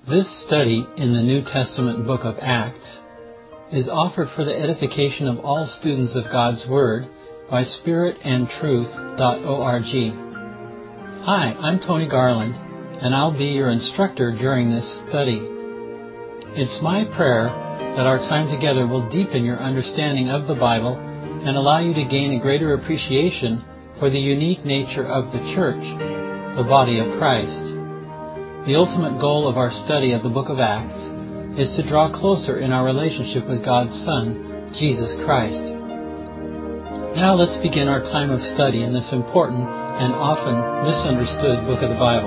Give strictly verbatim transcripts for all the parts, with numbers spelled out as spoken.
This study in the New Testament book of Acts is offered for the edification of all students of God's Word by spirit and truth dot org. Hi, I'm Tony Garland, and I'll be your instructor during this study. It's my prayer that our time together will deepen your understanding of the Bible and allow you to gain a greater appreciation for the unique nature of the church, the body of Christ. The ultimate goal of our study of the book of Acts is to draw closer in our relationship with God's Son, Jesus Christ. Now let's begin our time of study in this important and often misunderstood book of the Bible.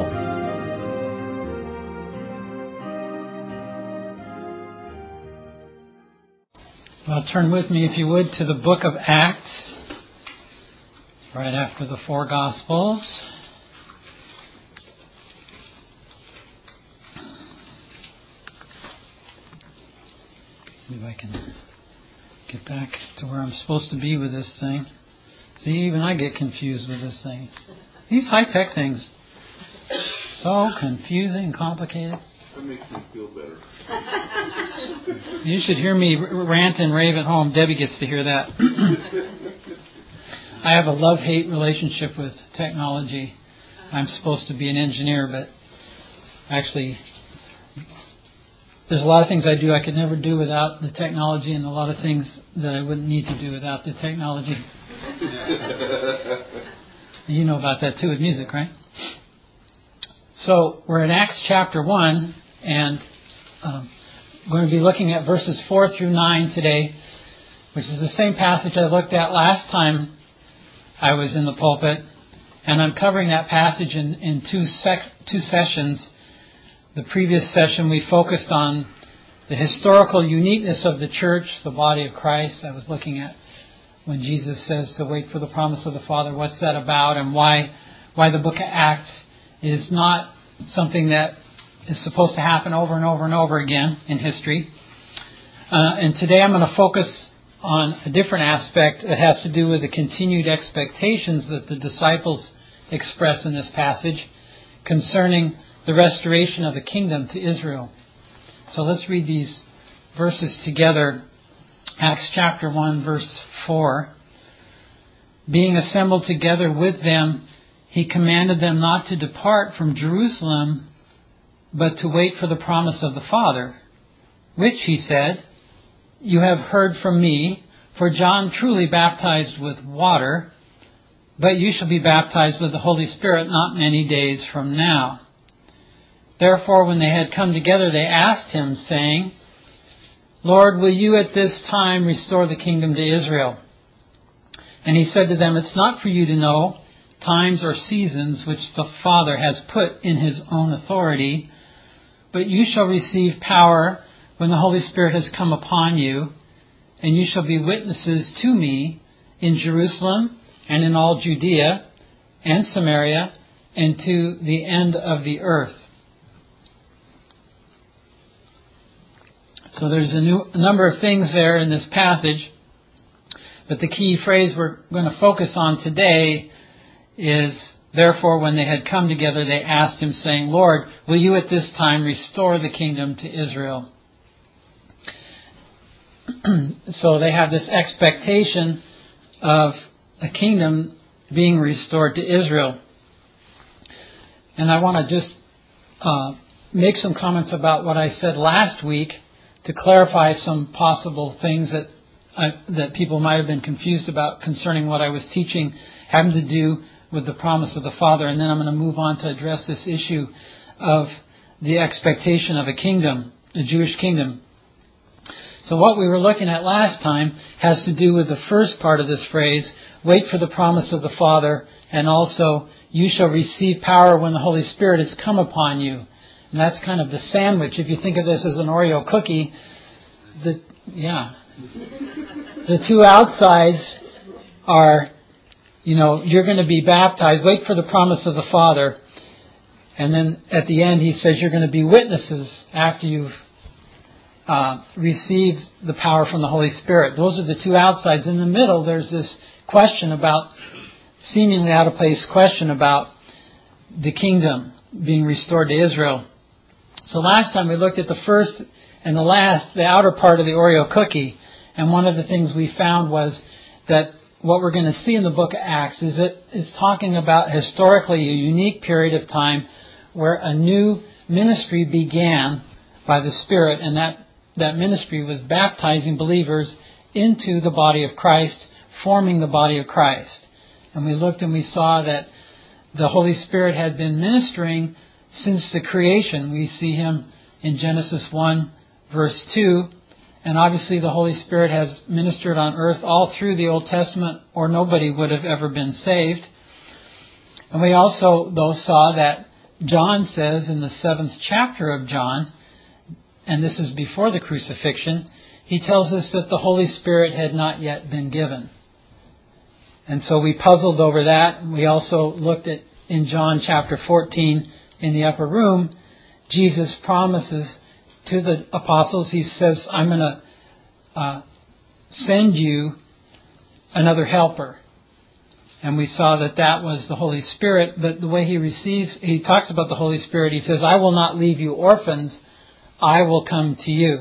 Well, turn with me, if you would, to the book of Acts, right after the four Gospels. See if I can get back to where I'm supposed to be with this thing. See, even I get confused with this thing. These high-tech things, so confusing and complicated. That makes me feel better. You should hear me rant and rave at home. Debbie gets to hear that. I have a love-hate relationship with technology. I'm supposed to be an engineer, but actually there's a lot of things I do I could never do without the technology, and a lot of things that I wouldn't need to do without the technology. You know about that too with music, right? So we're in Acts chapter one, and um, going to be looking at verses four through nine today, which is the same passage I looked at last time I was in the pulpit, and I'm covering that passage in, in two sec- two sessions. The previous session we focused on the historical uniqueness of the church, the body of Christ. I was looking at when Jesus says to wait for the promise of the Father. What's that about, and why why the book of Acts is not something that is supposed to happen over and over and over again in history. Uh, and today I'm going to focus on a different aspect that has to do with the continued expectations that the disciples express in this passage concerning the restoration of the kingdom to Israel. So let's read these verses together. Acts chapter one, verse four. Being assembled together with them, he commanded them not to depart from Jerusalem, but to wait for the promise of the Father, which, he said, you have heard from me, for John truly baptized with water, but you shall be baptized with the Holy Spirit not many days from now. Therefore, when they had come together, they asked him, saying, Lord, will you at this time restore the kingdom to Israel? And he said to them, it's not for you to know times or seasons which the Father has put in his own authority, but you shall receive power when the Holy Spirit has come upon you, and you shall be witnesses to me in Jerusalem and in all Judea and Samaria and to the end of the earth. So there's a, new, a number of things there in this passage, but the key phrase we're going to focus on today is, therefore, when they had come together, they asked him, saying, Lord, will you at this time restore the kingdom to Israel? So they have this expectation of a kingdom being restored to Israel. And I want to just uh, make some comments about what I said last week to clarify some possible things that I, that people might have been confused about concerning what I was teaching, having to do with the promise of the Father. And then I'm going to move on to address this issue of the expectation of a kingdom, the Jewish kingdom. So what we were looking at last time has to do with the first part of this phrase, wait for the promise of the Father, and also, you shall receive power when the Holy Spirit has come upon you. And that's kind of the sandwich. If you think of this as an Oreo cookie, the yeah, the two outsides are, you know, you're going to be baptized. Wait for the promise of the Father. And then at the end he says you're going to be witnesses after you've uh, received the power from the Holy Spirit. Those are the two outsides. In the middle there's this question about, seemingly out of place question about the kingdom being restored to Israel. So last time we looked at the first and the last, the outer part of the Oreo cookie. And one of the things we found was that what we're going to see in the book of Acts is it is talking about historically a unique period of time where a new ministry began by the Spirit, and that, that ministry was baptizing believers into the body of Christ, forming the body of Christ. And we looked and we saw that the Holy Spirit had been ministering since the creation. We see Him in Genesis one, verse two. And obviously the Holy Spirit has ministered on earth all through the Old Testament, or nobody would have ever been saved. And we also, though, saw that John says in the seventh chapter of John, and this is before the crucifixion, he tells us that the Holy Spirit had not yet been given. And so we puzzled over that. We also looked at, in John chapter fourteen, in the upper room, Jesus promises to the apostles, He says, I'm going to uh, send you another helper. And we saw that that was the Holy Spirit, but the way He receives, He talks about the Holy Spirit, He says, I will not leave you orphans, I will come to you.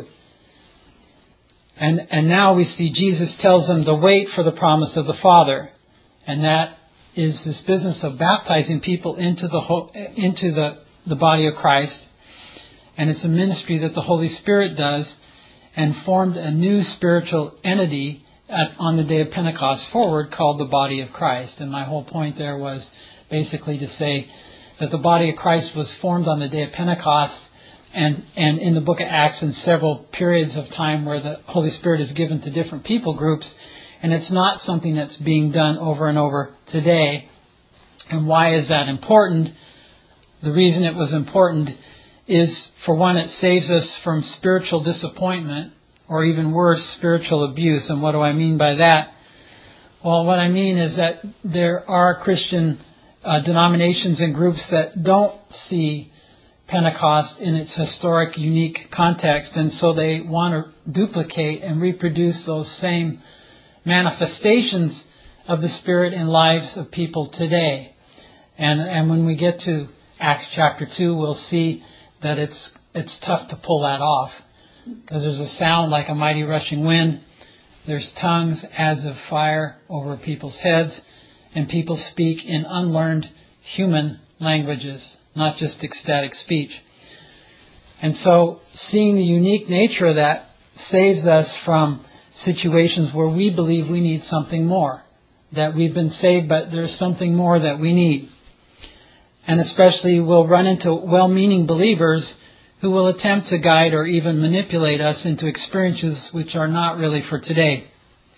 And and now we see Jesus tells them to wait for the promise of the Father. And that is this business of baptizing people into the into the, the body of Christ. And it's a ministry that the Holy Spirit does, and formed a new spiritual entity at, on the day of Pentecost forward called the body of Christ. And my whole point there was basically to say that the body of Christ was formed on the day of Pentecost, and, and in the book of Acts in several periods of time where the Holy Spirit is given to different people groups. And it's not something that's being done over and over today. And why is that important? The reason it was important is, for one, it saves us from spiritual disappointment, or even worse, spiritual abuse. And what do I mean by that? Well, what I mean is that there are Christian uh, denominations and groups that don't see Pentecost in its historic, unique context, and so they want to duplicate and reproduce those same manifestations of the Spirit in lives of people today. And and when we get to Acts chapter two, we'll see that it's it's tough to pull that off, because there's a sound like a mighty rushing wind. There's tongues as of fire over people's heads, and people speak in unlearned human languages, not just ecstatic speech. And so seeing the unique nature of that saves us from situations where we believe we need something more, that we've been saved, but there's something more that we need. And especially we'll run into well-meaning believers who will attempt to guide or even manipulate us into experiences which are not really for today.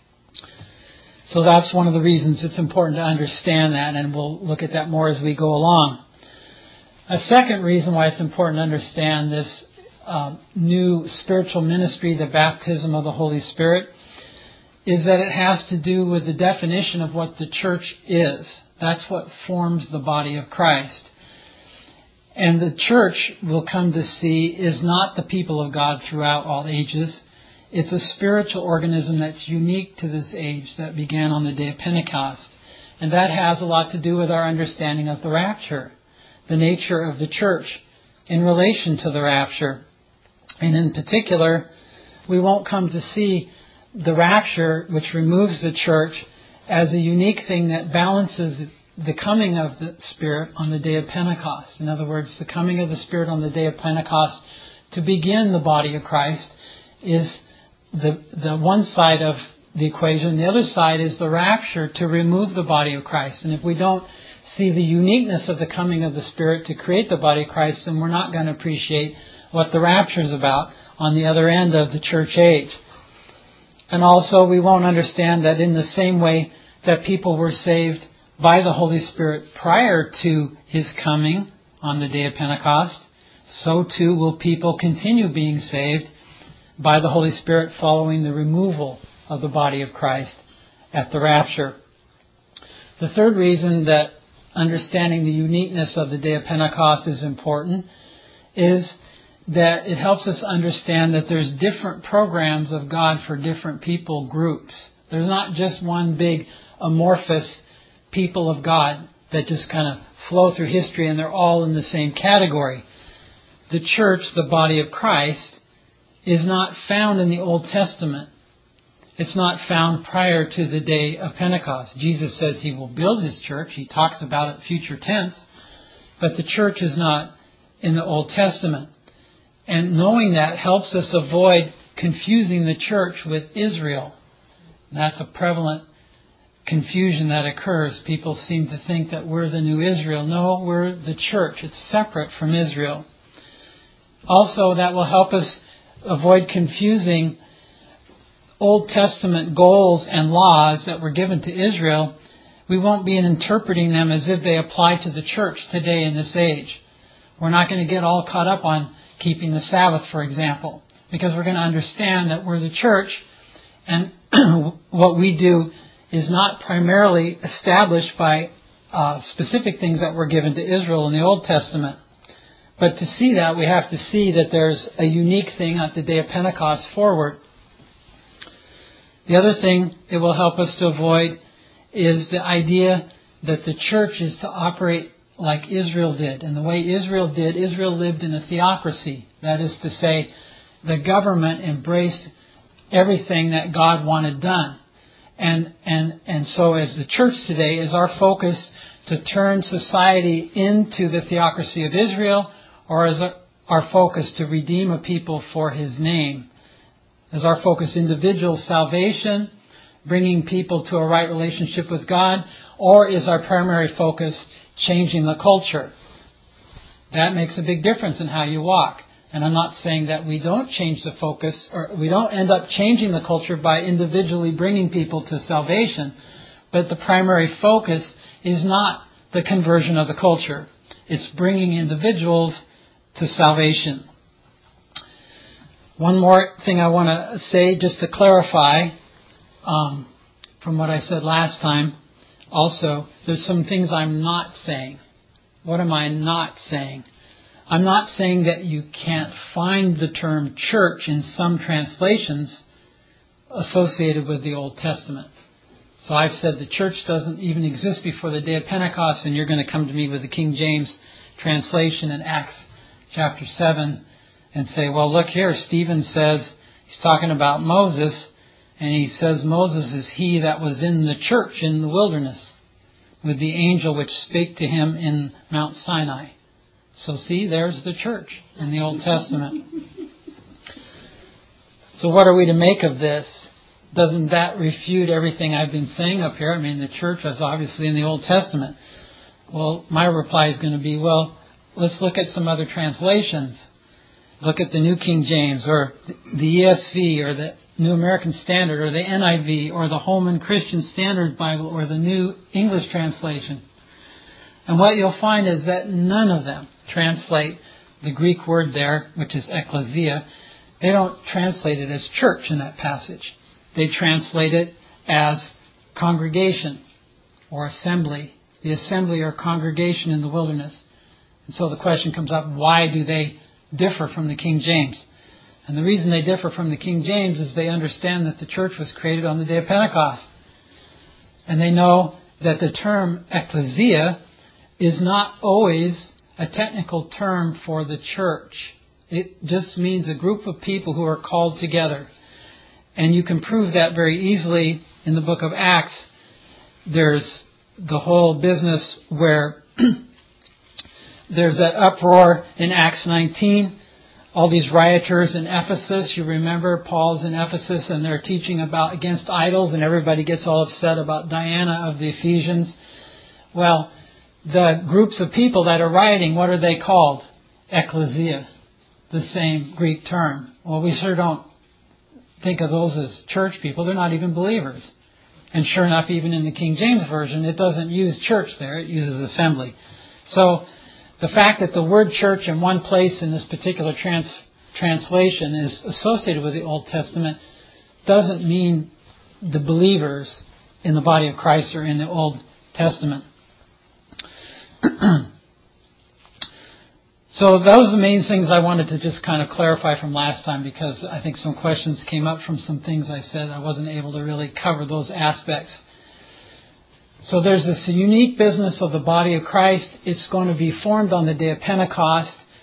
So that's one of the reasons it's important to understand that, and we'll look at that more as we go along. A second reason why it's important to understand this uh, new spiritual ministry, the baptism of the Holy Spirit, is that it has to do with the definition of what the church is. That's what forms the body of Christ. And the church, we'll come to see, is not the people of God throughout all ages. It's a spiritual organism that's unique to this age that began on the day of Pentecost. And that has a lot to do with our understanding of the rapture, the nature of the church in relation to the rapture. And in particular, we won't come to see the rapture, which removes the church, as a unique thing that balances the coming of the Spirit on the day of Pentecost. In other words, the coming of the Spirit on the day of Pentecost to begin the body of Christ is the the one side of the equation. The other side is the rapture to remove the body of Christ. And if we don't see the uniqueness of the coming of the Spirit to create the body of Christ, then we're not going to appreciate what the rapture is about on the other end of the church age. And also we won't understand that in the same way that people were saved by the Holy Spirit prior to His coming on the day of Pentecost, so too will people continue being saved by the Holy Spirit following the removal of the body of Christ at the rapture. The third reason that understanding the uniqueness of the day of Pentecost is important is that it helps us understand that there's different programs of God for different people groups. There's not just one big amorphous people of God that just kind of flow through history and they're all in the same category. the church, the body of Christ, is not found in the Old Testament. It's not found prior to the day of Pentecost. Jesus says He will build His church. He talks about it future tense. But the church is not in the Old Testament. And knowing that helps us avoid confusing the church with Israel. And that's a prevalent confusion that occurs. People seem to think that we're the new Israel. No, we're the church. It's separate from Israel. Also, that will help us avoid confusing Old Testament goals and laws that were given to Israel. We won't be interpreting them as if they apply to the church today in this age. We're not going to get all caught up on keeping the Sabbath, for example, because we're going to understand that we're the church, and what we do is not primarily established by uh, specific things that were given to Israel in the Old Testament. But to see that, we have to see that there's a unique thing at the day of Pentecost forward. The other thing it will help us to avoid is the idea that the church is to operate like Israel did. And the way Israel did, Israel lived in a theocracy. That is to say, the government embraced everything that God wanted done. And and and so as the church today, is our focus to turn society into the theocracy of Israel, or is our focus to redeem a people for His name? Is our focus individual salvation, bringing people to a right relationship with God, or is our primary focus changing the culture? That makes a big difference in how you walk. And I'm not saying that we don't change the focus, or we don't end up changing the culture by individually bringing people to salvation, but the primary focus is not the conversion of the culture. It's bringing individuals to salvation. One more thing I want to say, just to clarify, um, from what I said last time. Also, there's some things I'm not saying. What am I not saying? I'm not saying that you can't find the term church in some translations associated with the Old Testament. So I've said the church doesn't even exist before the day of Pentecost, and you're going to come to me with the King James translation in Acts chapter seven and say, well, look here, Stephen says, he's talking about Moses, and he says Moses is he that was in the church in the wilderness with the angel which spake to him in Mount Sinai. So see, there's the church in the Old Testament. So what are we to make of this? Doesn't that refute everything I've been saying up here? I mean, the church is obviously in the Old Testament. Well, my reply is going to be, well, let's look at some other translations. Look at the New King James, or the E S V, or the New American Standard, or the N I V, or the Holman Christian Standard Bible, or the New English Translation. And what you'll find is that none of them translate the Greek word there, which is ecclesia. They don't translate it as church in that passage. They translate it as congregation or assembly. The assembly or congregation in the wilderness. And so the question comes up, why do they differ from the King James? And the reason they differ from the King James is they understand that the church was created on the day of Pentecost. And they know that the term ecclesia is not always a technical term for the church. It just means a group of people who are called together. And you can prove that very easily in the book of Acts. There's the whole business where there's that uproar in Acts nineteen. All these rioters in Ephesus. You remember Paul's in Ephesus and they're teaching about against idols, and everybody gets all upset about Diana of the Ephesians. Well, the groups of people that are rioting, what are they called? Ecclesia. The same Greek term. Well, we sure don't think of those as church people. They're not even believers. And sure enough, even in the King James Version, it doesn't use church there. It uses assembly. So the fact that the word church in one place in this particular trans- translation is associated with the Old Testament doesn't mean the believers in the body of Christ are in the Old Testament. So those are the main things I wanted to just kind of clarify from last time, because I think some questions came up from some things I said. I wasn't able to really cover those aspects. So there's this unique business of the body of Christ. It's going to be formed on the day of Pentecost.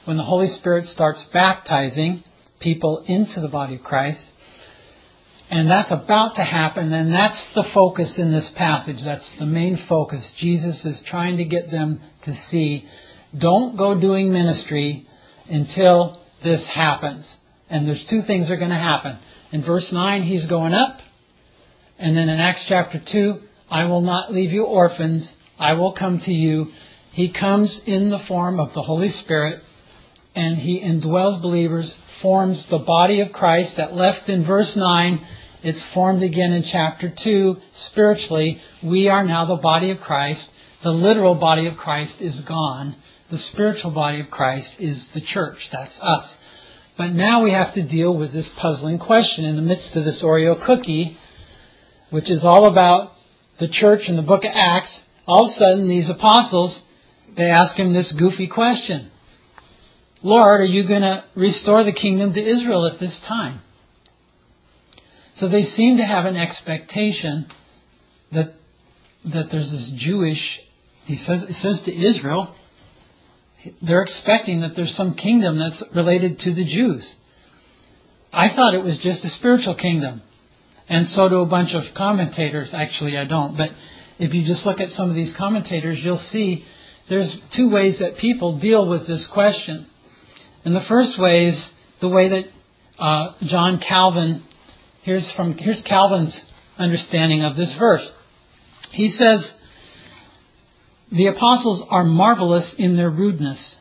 when the Holy Spirit starts baptizing people into the body of Christ. And that's about to happen, and that's the focus in this passage. That's the main focus. Jesus is trying to get them to see, don't go doing ministry until this happens. And there's two things that are going to happen. In verse nine, He's going up. And then in Acts chapter two, I will not leave you orphans. I will come to you. He comes in the form of the Holy Spirit, and He indwells believers, forms the body of Christ that left in verse nine. It's formed again in chapter two. Spiritually, we are now the body of Christ. The literal body of Christ is gone. The spiritual body of Christ is the church. That's us. But now we have to deal with this puzzling question in the midst of this Oreo cookie, which is all about the church in the book of Acts. All of a sudden, these apostles, they ask Him this goofy question. Lord, are you going to restore the kingdom to Israel at this time? So they seem to have an expectation that that there's this Jewish, he says, it says to Israel, they're expecting that there's some kingdom that's related to the Jews. I thought it was just a spiritual kingdom. And so do a bunch of commentators. Actually, I don't. But if you just look at some of these commentators, you'll see there's two ways that people deal with this question. And the first way is the way that uh, John Calvin, here's from here's Calvin's understanding of this verse. He says, the apostles are marvelous in their rudeness,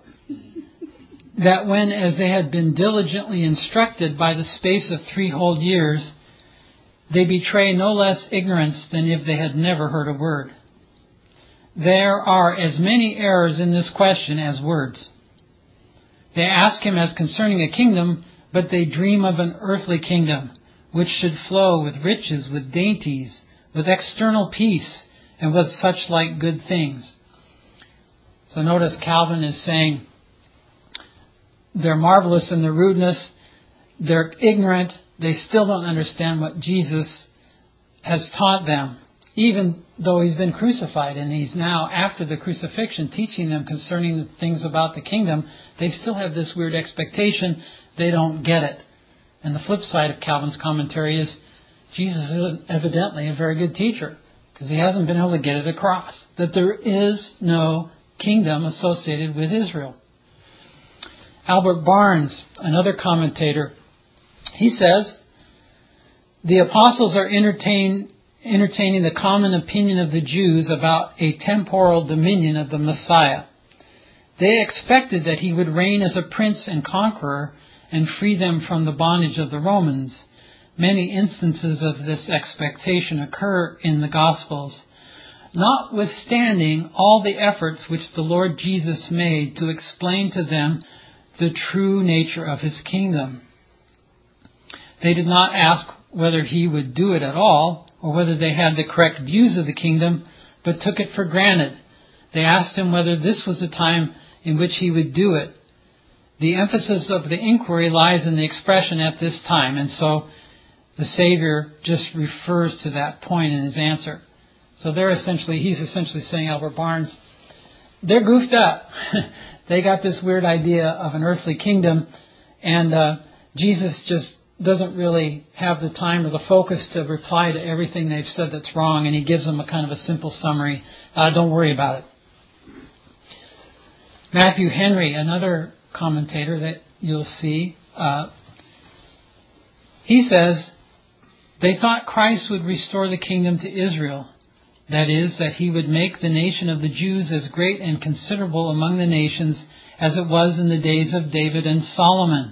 that when, as they had been diligently instructed by the space of three whole years, they betray no less ignorance than if they had never heard a word. There are as many errors in this question as words. They ask Him as concerning a kingdom, but they dream of an earthly kingdom, which should flow with riches, with dainties, with external peace, and with such like good things. So notice Calvin is saying they're marvelous in their rudeness, they're ignorant, they still don't understand what Jesus has taught them, even though He's been crucified and He's now, after the crucifixion, teaching them concerning the things about the kingdom. They still have this weird expectation. They don't get it. And the flip side of Calvin's commentary is Jesus is evidently a very good teacher, because he hasn't been able to get it across that there is no kingdom associated with Israel. Albert Barnes, another commentator, he says, the apostles are entertain, entertaining the common opinion of the Jews about a temporal dominion of the Messiah. They expected that He would reign as a prince and conqueror and free them from the bondage of the Romans. Many instances of this expectation occur in the Gospels, notwithstanding all the efforts which the Lord Jesus made to explain to them the true nature of His kingdom. They did not ask whether He would do it at all, or whether they had the correct views of the kingdom, but took it for granted. They asked Him whether this was the time in which He would do it. The emphasis of the inquiry lies in the expression "at this time," and so the Savior just refers to that point in His answer. So they're essentially, he's essentially saying, Albert Barnes, they're goofed up. They got this weird idea of an earthly kingdom, and uh, Jesus just doesn't really have the time or the focus to reply to everything they've said that's wrong, and He gives them a kind of a simple summary. Uh, don't worry about it. Matthew Henry, another commentator that you'll see, uh, he says, they thought Christ would restore the kingdom to Israel. That is, that He would make the nation of the Jews as great and considerable among the nations as it was in the days of David and Solomon.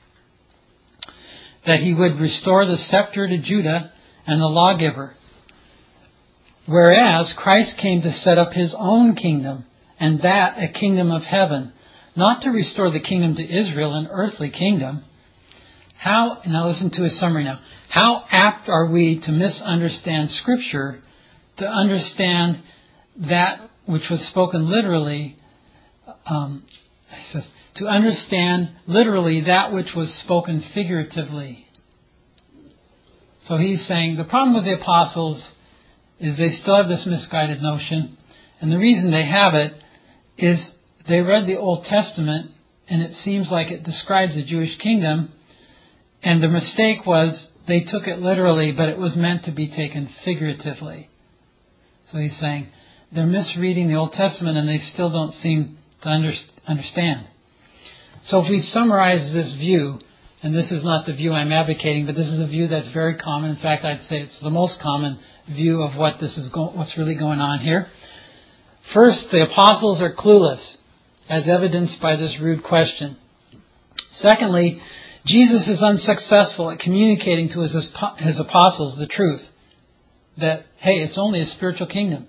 That He would restore the scepter to Judah and the lawgiver. Whereas Christ came to set up His own kingdom, and that a kingdom of heaven, not to restore the kingdom to Israel, an earthly kingdom. How, now listen to his summary now. How apt are we to misunderstand Scripture, to understand that which was spoken literally, um, he says, to understand literally that which was spoken figuratively. So he's saying the problem with the apostles is they still have this misguided notion, and the reason they have it is they read the Old Testament and it seems like it describes the Jewish kingdom, and the mistake was they took it literally, but it was meant to be taken figuratively. So he's saying they're misreading the Old Testament and they still don't seem to under, understand. So if we summarize this view, and this is not the view I'm advocating, but this is a view that's very common. In fact, I'd say it's the most common view of what this is go- what's really going on here. First, the apostles are clueless, as evidenced by this rude question. Secondly, Jesus is unsuccessful at communicating to his, his apostles the truth that, hey, it's only a spiritual kingdom.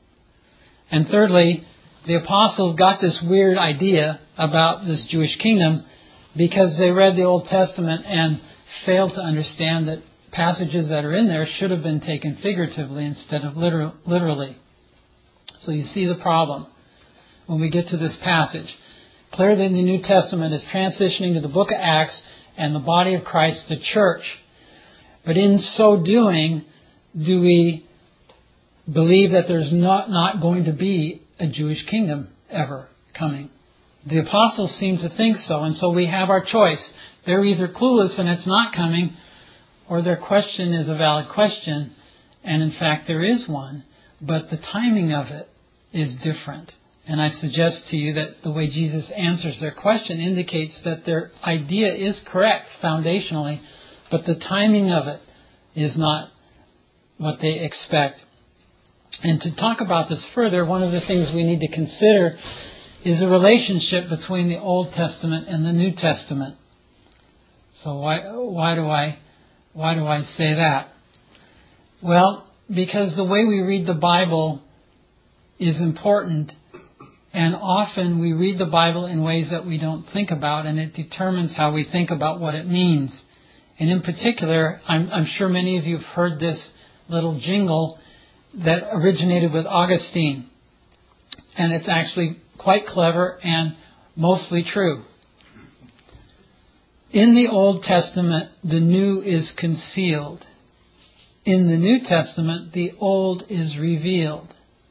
And thirdly, the apostles got this weird idea about this Jewish kingdom because they read the Old Testament and failed to understand that passages that are in there should have been taken figuratively instead of literal, literally. So you see the problem when we get to this passage. Clearly the New Testament is transitioning to the book of Acts and the body of Christ, the church. But in so doing, do we believe that there's not, not going to be a Jewish kingdom ever coming? The apostles seem to think so, and so we have our choice. They're either clueless and it's not coming, or their question is a valid question, and in fact there is one, but the timing of it is different. And I suggest to you that the way Jesus answers their question indicates that their idea is correct foundationally, but the timing of it is not what they expect. And to talk about this further, one of the things we need to consider is the relationship between the Old Testament and the New Testament. So why why do I why do I say that? Well, because the way we read the Bible is important, and often we read the Bible in ways that we don't think about, and it determines how we think about what it means. And in particular, I'm, I'm sure many of you have heard this little jingle that originated with Augustine. And it's actually quite clever and mostly true. In the Old Testament, the new is concealed. In the New Testament, the old is revealed.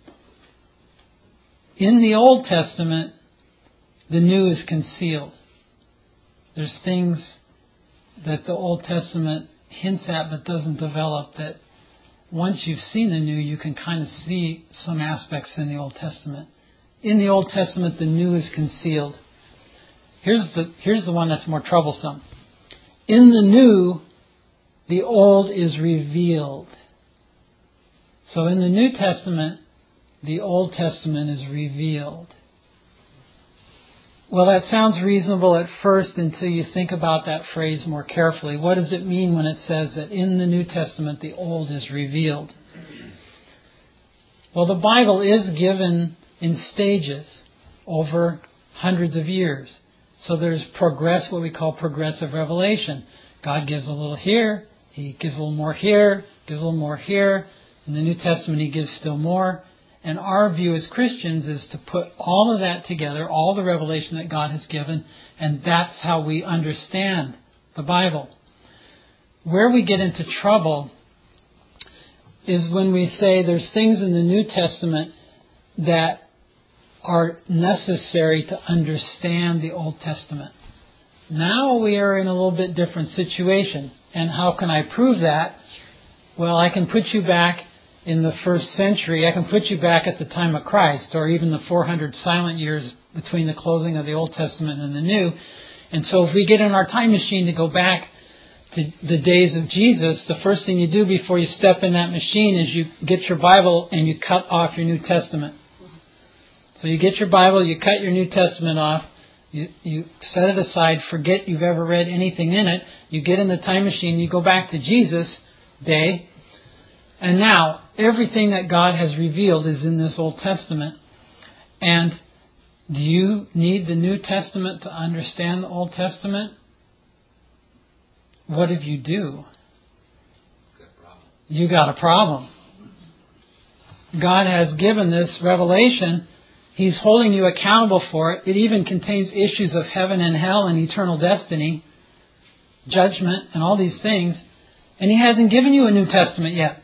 In the Old Testament, the new is concealed. There's things that the Old Testament hints at but doesn't develop, that once you've seen the new, you can kind of see some aspects in the Old Testament. In the Old Testament, the new is concealed. Here's the, here's the one that's more troublesome. In the new, the old is revealed. So in the New Testament, the Old Testament is revealed. Well, that sounds reasonable at first until you think about that phrase more carefully. What does it mean when it says that in the New Testament the old is revealed? Well, the Bible is given in stages over hundreds of years. So there's progress, what we call progressive revelation. God gives a little here, He gives a little more here, gives a little more here. In the New Testament He gives still more. And our view as Christians is to put all of that together, all the revelation that God has given, and that's how we understand the Bible. Where we get into trouble is when we say there's things in the New Testament that are necessary to understand the Old Testament. Now we are in a little bit different situation. And how can I prove that? Well, I can put you back in the first century. I can put you back at the time of Christ, or even the four hundred silent years between the closing of the Old Testament and the New. And so if we get in our time machine to go back to the days of Jesus, the first thing you do before you step in that machine is you get your Bible and you cut off your New Testament. So you get your Bible, you cut your New Testament off, you, you set it aside, forget you've ever read anything in it, you get in the time machine, you go back to Jesus' day, and now everything that God has revealed is in this Old Testament. And do you need the New Testament to understand the Old Testament? What if you do? You got a problem. God has given this revelation. He's holding you accountable for it. It even contains issues of heaven and hell and eternal destiny, judgment, and all these things. And He hasn't given you a New Testament yet.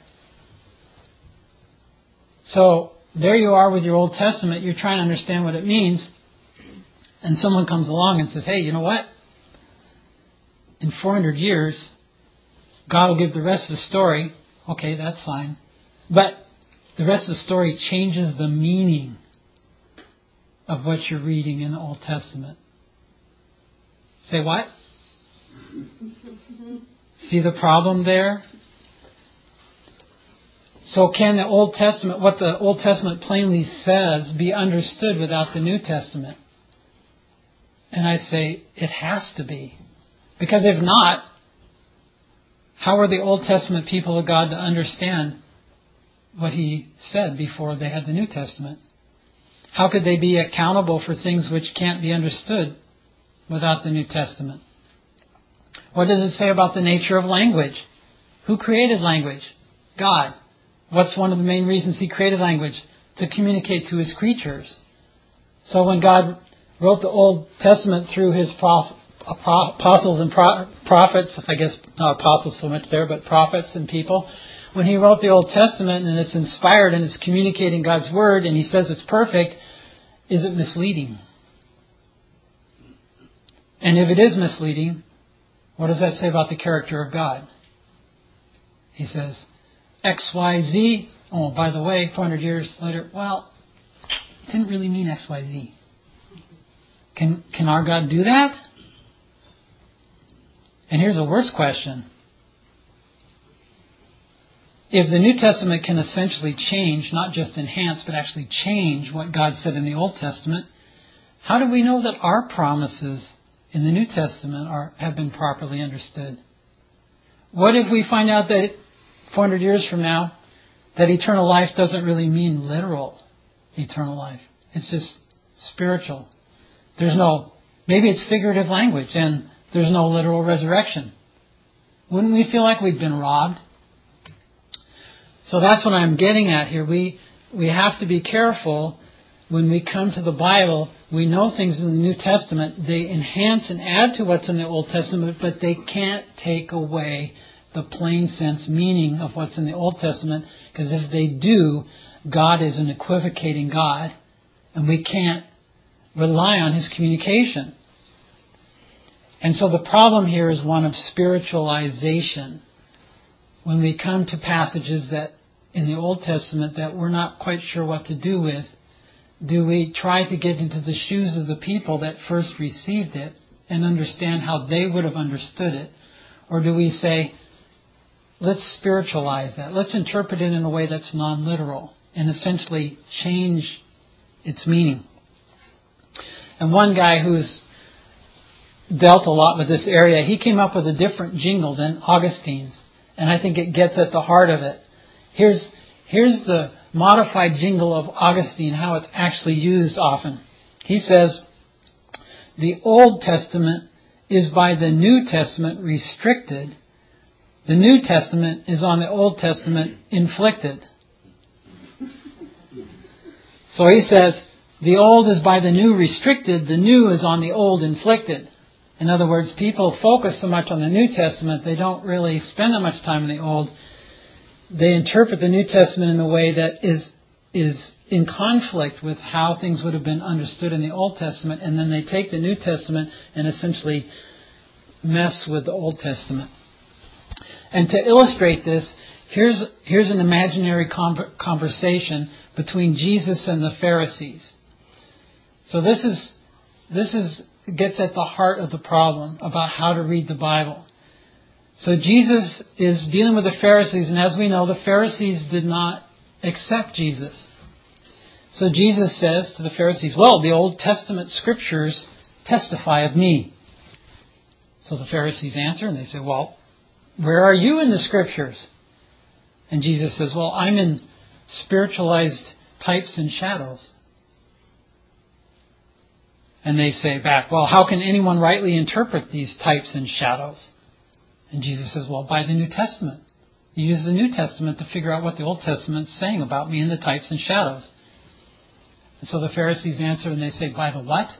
So there you are with your Old Testament. You're trying to understand what it means. And someone comes along and says, hey, you know what? In four hundred years, God will give the rest of the story. Okay, that's fine. But the rest of the story changes the meaning of what you're reading in the Old Testament. Say what? See the problem there? So can the Old Testament, what the Old Testament plainly says, be understood without the New Testament? And I say it has to be. Because if not, how were the Old Testament people of God to understand what He said before they had the New Testament? How could they be accountable for things which can't be understood without the New Testament? What does it say about the nature of language? Who created language? God. What's one of the main reasons He created language? To communicate to His creatures. So when God wrote the Old Testament through His prophets, apostles and prophets, I guess not apostles so much there, but prophets and people. When He wrote the Old Testament and it's inspired and it's communicating God's Word and He says it's perfect, is it misleading? And if it is misleading, what does that say about the character of God? He says, X, Y, Z. Oh, by the way, four hundred years later, well, it didn't really mean X, Y, Z. Can, can our God do that? And here's a worse question. If the New Testament can essentially change, not just enhance, but actually change what God said in the Old Testament, how do we know that our promises in the New Testament are have been properly understood? What if we find out that four hundred years from now, that eternal life doesn't really mean literal eternal life? It's just spiritual. There's no, maybe it's figurative language and there's no literal resurrection. Wouldn't we feel like we've been robbed? So that's what I'm getting at here. We we have to be careful when we come to the Bible. We know things in the New Testament. They enhance and add to what's in the Old Testament, but they can't take away the plain sense meaning of what's in the Old Testament, because if they do, God is an equivocating God, and we can't rely on His communication. And so the problem here is one of spiritualization. When we come to passages that in the Old Testament that we're not quite sure what to do with, do we try to get into the shoes of the people that first received it and understand how they would have understood it? Or do we say, let's spiritualize that. Let's interpret it in a way that's non-literal and essentially change its meaning. And one guy who's dealt a lot with this area, he came up with a different jingle than Augustine's. And I think it gets at the heart of it. Here's, here's the modified jingle of Augustine, how it's actually used often. He says, the Old Testament is by the New Testament restricted. The New Testament is on the Old Testament inflicted. So he says, the old is by the new restricted, the new is on the old inflicted. In other words, people focus so much on the New Testament, they don't really spend that much time in the Old. They interpret the New Testament in a way that is is in conflict with how things would have been understood in the Old Testament, and then they take the New Testament and essentially mess with the Old Testament. And to illustrate this, here's here's an imaginary con- conversation between Jesus and the Pharisees. So this is this is gets at the heart of the problem about how to read the Bible. So Jesus is dealing with the Pharisees, and as we know, the Pharisees did not accept Jesus. So Jesus says to the Pharisees, well, the Old Testament scriptures testify of me. So the Pharisees answer, and they say, well, where are you in the scriptures? And Jesus says, well, I'm in spiritualized types and shadows. And they say back, well, how can anyone rightly interpret these types and shadows? And Jesus says, well, by the New Testament. You use the New Testament to figure out what the Old Testament's saying about me in the types and shadows. And so the Pharisees answer and they say, by the what?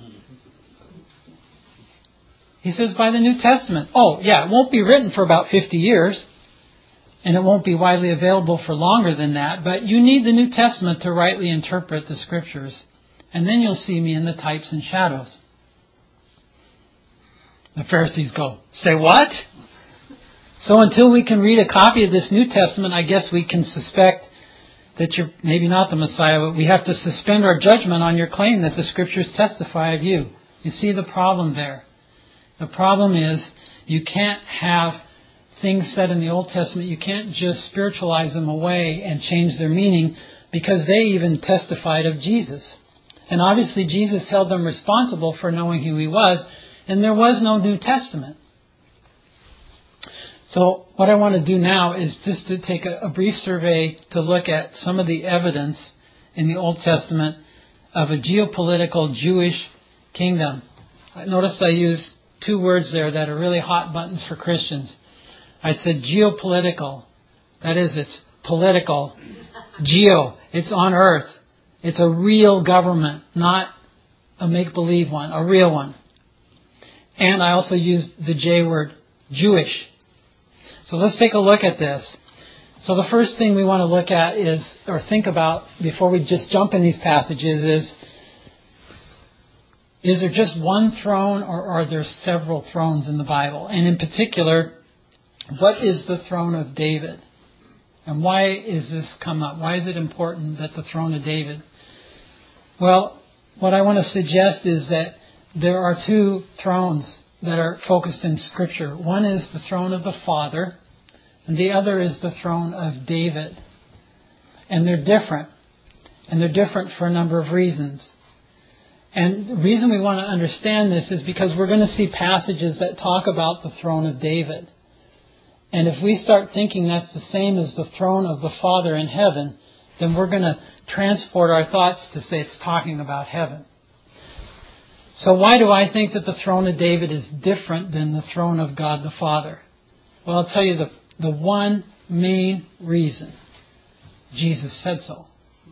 He says, by the New Testament. Oh, yeah, it won't be written for about fifty years. And it won't be widely available for longer than that. But you need the New Testament to rightly interpret the Scriptures. and then you'll see me in the types and shadows. The Pharisees go, say what? So until we can read a copy of this New Testament, I guess we can suspect that you're maybe not the Messiah, but we have to suspend our judgment on your claim that the Scriptures testify of you. You see the problem there. The problem is you can't have things said in the Old Testament, you can't just spiritualize them away and change their meaning, because they even testified of Jesus. And obviously Jesus held them responsible for knowing who He was, and there was no New Testament. So what I want to do now is just to take a, a brief survey to look at some of the evidence in the Old Testament of a geopolitical Jewish kingdom. Notice I use two words there that are really hot buttons for Christians. I said geopolitical. That is, it's political. Geo, it's on earth. It's a real government, not a make-believe one, a real one. And I also used the J word, Jewish. So let's take a look at this. So the first thing we want to look at is, or think about before we just jump in these passages is, is there just one throne or are there several thrones in the Bible? And in particular, what is the throne of David? And why is this come up? Why is it important that the throne of David? Well, what I want to suggest is that there are two thrones that are focused in Scripture. One is the throne of the Father, and the other is the throne of David. And they're different. And they're different for a number of reasons. And the reason we want to understand this is because we're going to see passages that talk about the throne of David. And if we start thinking that's the same as the throne of the Father in heaven, then we're going to transport our thoughts to say it's talking about heaven. So why do I think that the throne of David is different than the throne of God the Father? Well, I'll tell you the, the one main reason. Jesus said so.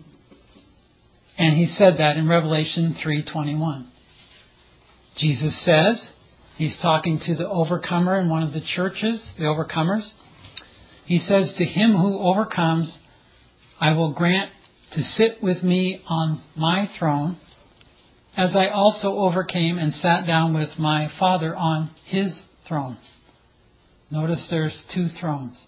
And He said that in Revelation three twenty-one. Jesus says, He's talking to the overcomer in one of the churches, the overcomers. He says, to him who overcomes, I will grant to sit with me on my throne, as I also overcame and sat down with my Father on His throne. Notice there's two thrones.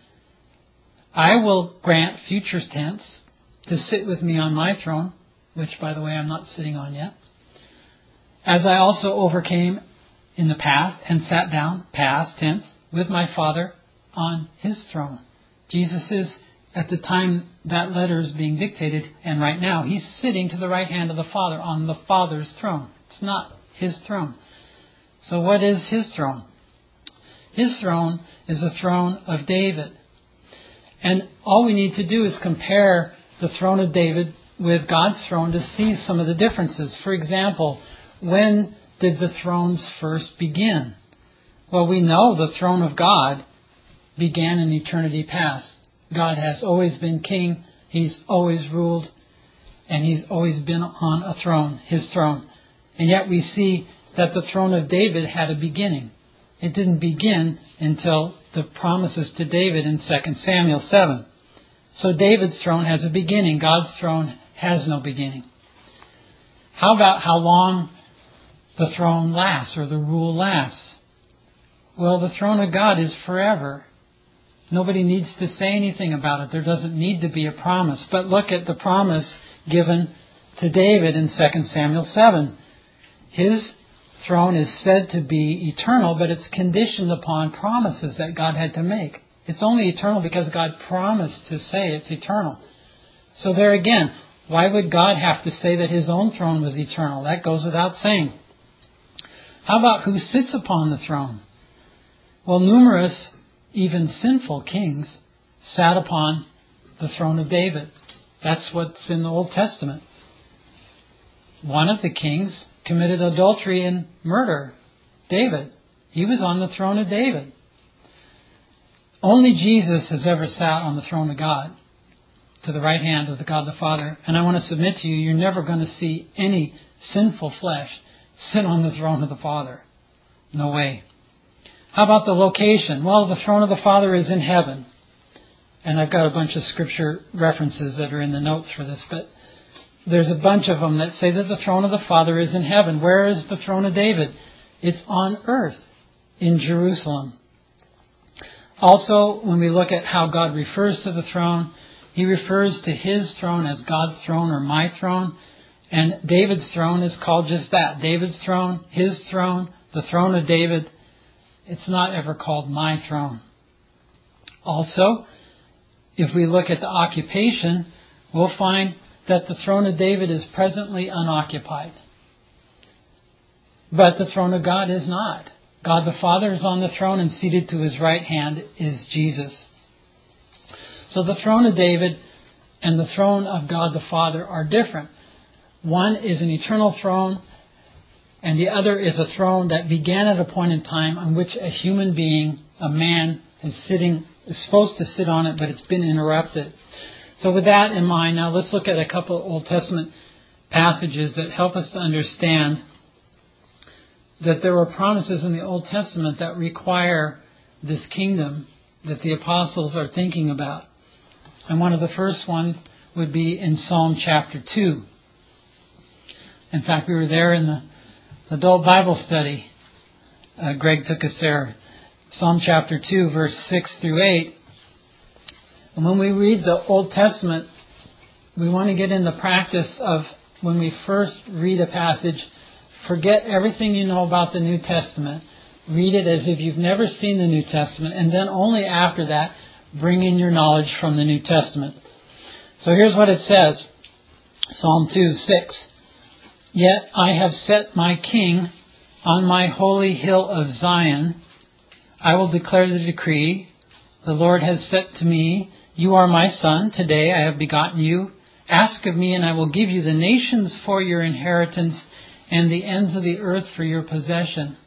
I will grant, future tense, to sit with me on my throne, which, by the way, I'm not sitting on yet, as I also overcame in the past and sat down, past tense, with my Father on His throne. Jesus is, at the time that letter is being dictated, and right now, He's sitting to the right hand of the Father on the Father's throne. It's not His throne. So what is His throne? His throne is the throne of David. And all we need to do is compare the throne of David with God's throne to see some of the differences. For example, when did the thrones first begin? Well, we know the throne of God began in eternity past. God has always been king. He's always ruled. And He's always been on a throne, His throne. And yet we see that the throne of David had a beginning. It didn't begin until the promises to David in Second Samuel seven. So David's throne has a beginning. God's throne has no beginning. How about how long the throne lasts or the rule lasts? Well, the throne of God is forever. Nobody needs to say anything about it. There doesn't need to be a promise. But look at the promise given to David in Second Samuel seven. His throne is said to be eternal, but it's conditioned upon promises that God had to make. It's only eternal because God promised to say it's eternal. So there again, why would God have to say that His own throne was eternal? That goes without saying. How about who sits upon the throne? Well, numerous, even sinful kings sat upon the throne of David. That's what's in the Old Testament. One of the kings committed adultery and murder. David. He was on the throne of David. Only Jesus has ever sat on the throne of God, to the right hand of the God the Father. And I want to submit to you, you're never going to see any sinful flesh sit on the throne of the Father. No way. How about the location? Well, the throne of the Father is in heaven. And I've got a bunch of scripture references that are in the notes for this. But there's a bunch of them that say that the throne of the Father is in heaven. Where is the throne of David? It's on earth, in Jerusalem. Also, when we look at how God refers to the throne, He refers to His throne as God's throne or my throne. And David's throne is called just that. David's throne, His throne, the throne of David. It's not ever called my throne. Also, if we look at the occupation, we'll find that the throne of David is presently unoccupied. But the throne of God is not. God the Father is on the throne, and seated to His right hand is Jesus. So the throne of David and the throne of God the Father are different. One is an eternal throne, and the other is a throne that began at a point in time on which a human being, a man, is sitting, is supposed to sit on it, but it's been interrupted. So with that in mind, now let's look at a couple of Old Testament passages that help us to understand that there were promises in the Old Testament that require this kingdom that the apostles are thinking about. And one of the first ones would be in Psalm chapter two. In fact, we were there in the adult Bible study. Uh, Greg took us there. Psalm chapter two, verse six through eight. And when we read the Old Testament, we want to get in the practice of, when we first read a passage, forget everything you know about the New Testament. Read it as if you've never seen the New Testament, and then only after that, bring in your knowledge from the New Testament. So here's what it says. Psalm two, six. Yet I have set my king on my holy hill of Zion. I will declare the decree. The Lord has said to me, you are my son. Today I have begotten you. Ask of me, and I will give you the nations for your inheritance and the ends of the earth for your possession.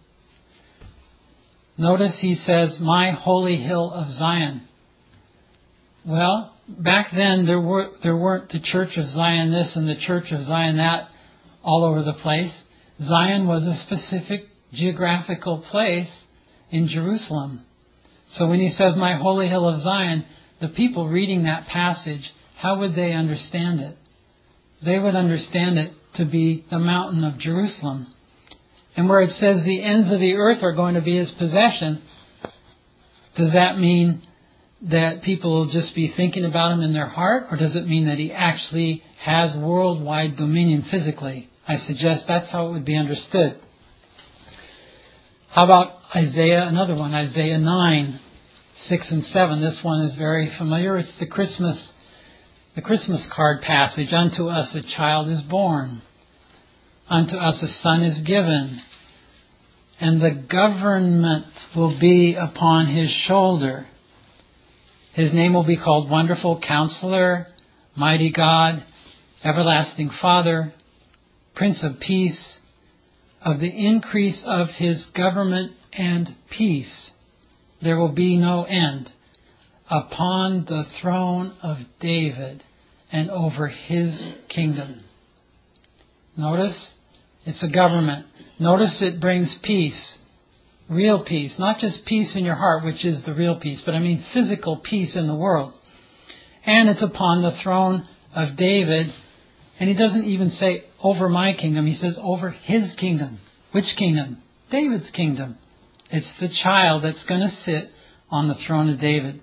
Notice he says, my holy hill of Zion. Well, back then there were there weren't the Church of Zion this and the Church of Zion that all over the place. Zion was a specific geographical place in Jerusalem. So when he says, my holy hill of Zion, the people reading that passage, how would they understand it? They would understand it to be the mountain of Jerusalem. And where it says the ends of the earth are going to be His possession, does that mean that people will just be thinking about Him in their heart? Or does it mean that He actually has worldwide dominion physically? I suggest that's how it would be understood. How about Isaiah, another one, Isaiah nine, six and seven. This one is very familiar. It's the Christmas, the Christmas card passage. Unto us a child is born. Unto us a son is given. And the government will be upon His shoulder. His name will be called Wonderful Counselor, Mighty God, Everlasting Father, Prince of Peace. Of the increase of His government and peace, there will be no end upon the throne of David and over His kingdom. Notice, it's a government. Notice it brings peace. Real peace. Not just peace in your heart, which is the real peace, but I mean physical peace in the world. And it's upon the throne of David. And He doesn't even say, over my kingdom. He says, over His kingdom. Which kingdom? David's kingdom. It's the child that's going to sit on the throne of David.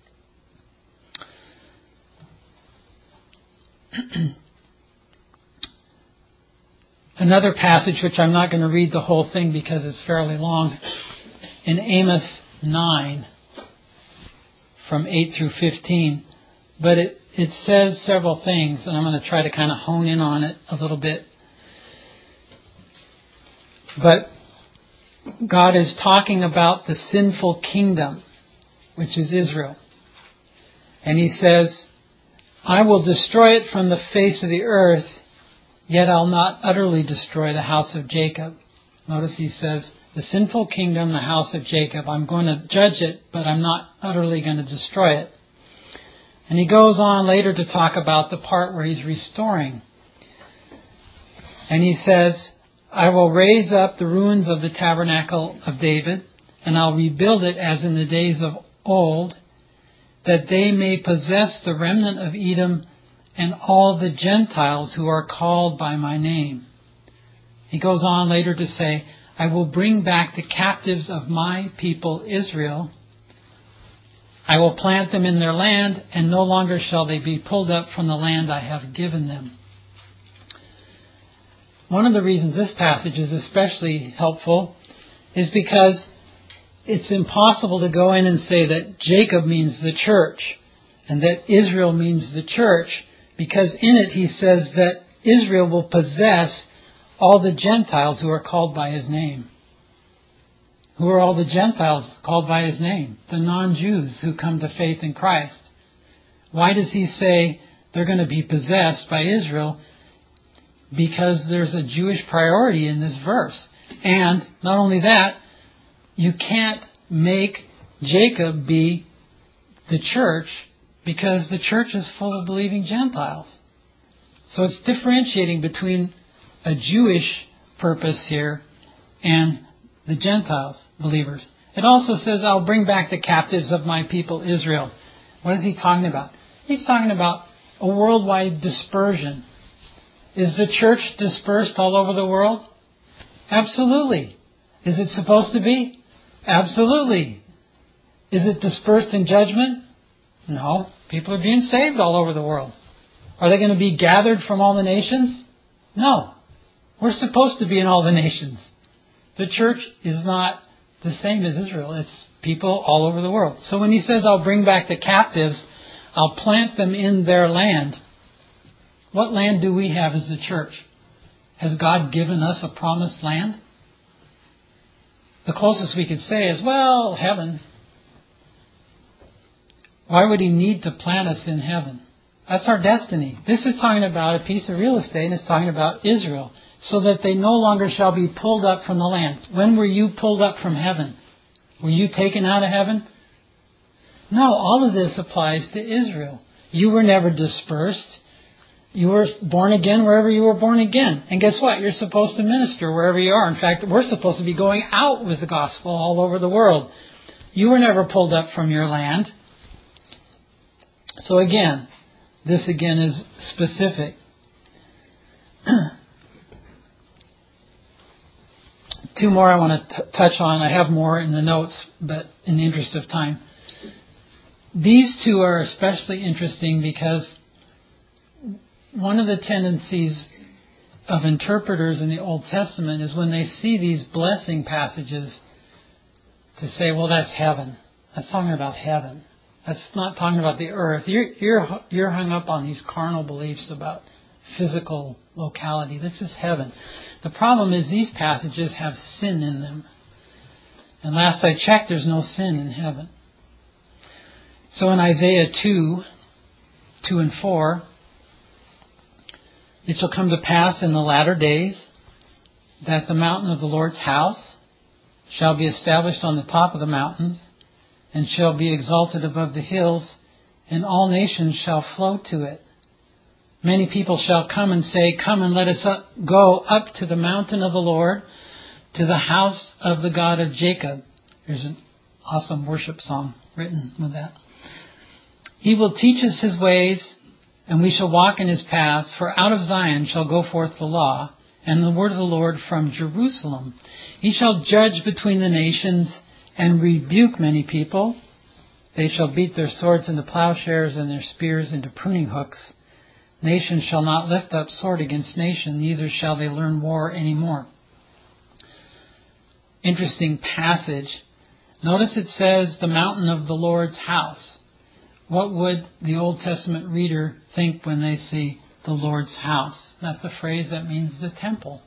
Another passage, which I'm not going to read the whole thing because it's fairly long, in Amos nine, from eight through fifteen. But it, it says several things, and I'm going to try to kind of hone in on it a little bit. But God is talking about the sinful kingdom, which is Israel. And He says, I will destroy it from the face of the earth, yet I'll not utterly destroy the house of Jacob. Notice He says, the sinful kingdom, the house of Jacob, I'm going to judge it, but I'm not utterly going to destroy it. And He goes on later to talk about the part where He's restoring. And He says, I will raise up the ruins of the tabernacle of David, and I'll rebuild it as in the days of old, that they may possess the remnant of Edom and all the Gentiles who are called by my name. He goes on later to say, I will bring back the captives of my people Israel. I will plant them in their land, and no longer shall they be pulled up from the land I have given them. One of the reasons this passage is especially helpful is because it's impossible to go in and say that Jacob means the church and that Israel means the church, because in it he says that Israel will possess all the Gentiles who are called by his name. Who are all the Gentiles called by his name? The non-Jews who come to faith in Christ. Why does he say they're going to be possessed by Israel? Because there's a Jewish priority in this verse. And not only that, you can't make Jacob be the church because the church is full of believing Gentiles. So it's differentiating between a Jewish purpose here and the Gentiles, believers. It also says, I'll bring back the captives of my people Israel. What is he talking about? He's talking about a worldwide dispersion. Is the church dispersed all over the world? Absolutely. Is it supposed to be? Absolutely. Is it dispersed in judgment? No. People are being saved all over the world. Are they going to be gathered from all the nations? No. We're supposed to be in all the nations. The church is not the same as Israel. It's people all over the world. So when he says, I'll bring back the captives, I'll plant them in their land. What land do we have as the church? Has God given us a promised land? The closest we could say is, well, heaven. Why would he need to plant us in heaven? That's our destiny. This is talking about a piece of real estate, and it's talking about Israel. So that they no longer shall be pulled up from the land. When were you pulled up from heaven? Were you taken out of heaven? No, all of this applies to Israel. You were never dispersed. You were born again wherever you were born again. And guess what? You're supposed to minister wherever you are. In fact, we're supposed to be going out with the gospel all over the world. You were never pulled up from your land. So again, this again is specific. Two more I want to t- touch on. I have more in the notes, but in the interest of time. These two are especially interesting because one of the tendencies of interpreters in the Old Testament is when they see these blessing passages to say, well, that's heaven. That's talking about heaven. That's not talking about the earth. You're, you're, you're hung up on these carnal beliefs about physical locality. This is heaven. The problem is these passages have sin in them. And last I checked, there's no sin in heaven. So in Isaiah two, two and four, it shall come to pass in the latter days that the mountain of the Lord's house shall be established on the top of the mountains and shall be exalted above the hills, and all nations shall flow to it. Many people shall come and say, come and let us up, go up to the mountain of the Lord, to the house of the God of Jacob. There's an awesome worship song written with that. He will teach us his ways, and we shall walk in his paths. For out of Zion shall go forth the law, and the word of the Lord from Jerusalem. He shall judge between the nations and rebuke many people. They shall beat their swords into plowshares and their spears into pruning hooks. Nation shall not lift up sword against nation, neither shall they learn war anymore. Interesting passage. Notice it says the mountain of the Lord's house. What would the Old Testament reader think when they see the Lord's house? That's a phrase that means the temple.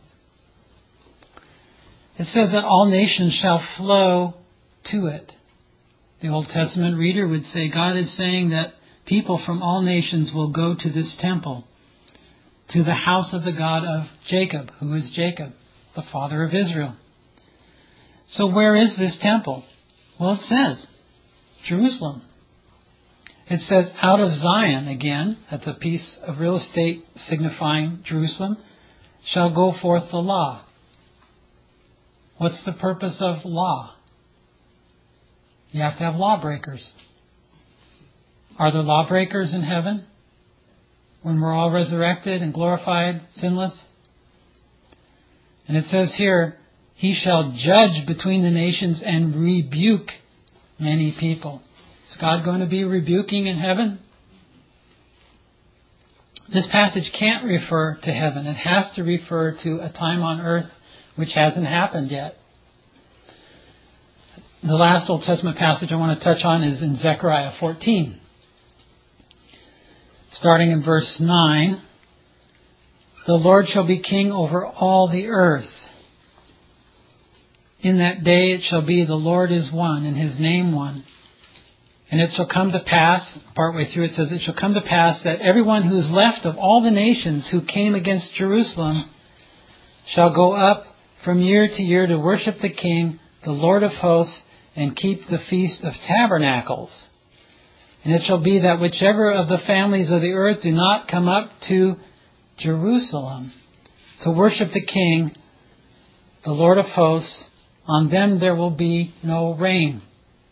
It says that all nations shall flow to it. The Old Testament reader would say God is saying that people from all nations will go to this temple, to the house of the God of Jacob. Who is Jacob? The father of Israel. So where is this temple? Well, it says Jerusalem. It says out of Zion again. That's a piece of real estate signifying Jerusalem. Shall go forth the law. What's the purpose of law? You have to have lawbreakers. Are there lawbreakers in heaven? when we're all resurrected and glorified, sinless. And it says here, He shall judge between the nations and rebuke many people. Is God going to be rebuking in heaven? This passage can't refer to heaven. It has to refer to a time on earth which hasn't happened yet. The last Old Testament passage I want to touch on is in Zechariah fourteen. Starting in verse nine. The Lord shall be king over all the earth. In that day it shall be the Lord is one and His name one. And it shall come to pass, partway through it says, it shall come to pass that everyone who is left of all the nations who came against Jerusalem shall go up from year to year to worship the King, the Lord of hosts, and keep the Feast of Tabernacles. And it shall be that whichever of the families of the earth do not come up to Jerusalem to worship the King, the Lord of hosts, on them there will be no rain.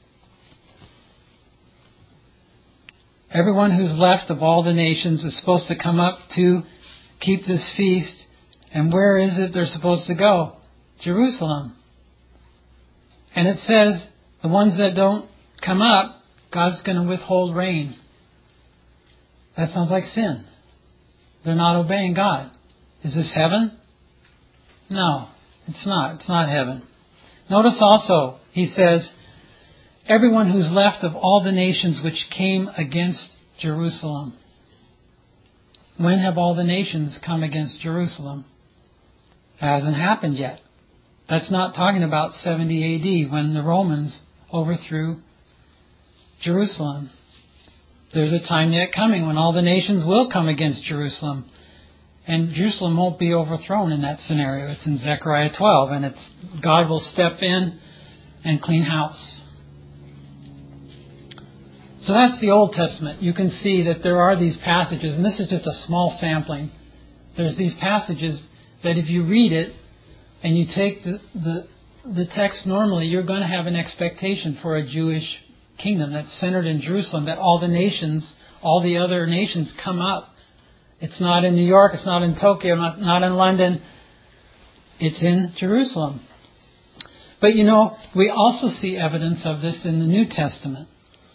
Everyone who's left of all the nations is supposed to come up to keep this feast. And where is it they're supposed to go? Jerusalem. And it says, the ones that don't come up, God's going to withhold rain. That sounds like sin. They're not obeying God. Is this heaven? No, it's not. It's not heaven. Notice also, he says, everyone who's left of all the nations which came against Jerusalem. When have all the nations come against Jerusalem? It hasn't happened yet. That's not talking about seventy A D when the Romans overthrew Jerusalem. There's a time yet coming when all the nations will come against Jerusalem. And Jerusalem won't be overthrown in that scenario. It's in Zechariah twelve, and it's God will step in and clean house. So that's the Old Testament. You can see that there are these passages, and this is just a small sampling. There's these passages that if you read it and you take the, the, the text normally, you're going to have an expectation for a Jewish kingdom that's centered in Jerusalem, that all the nations, all the other nations come up. It's not in New York, it's not in Tokyo, not, not in London. It's in Jerusalem. But you know, we also see evidence of this in the New Testament.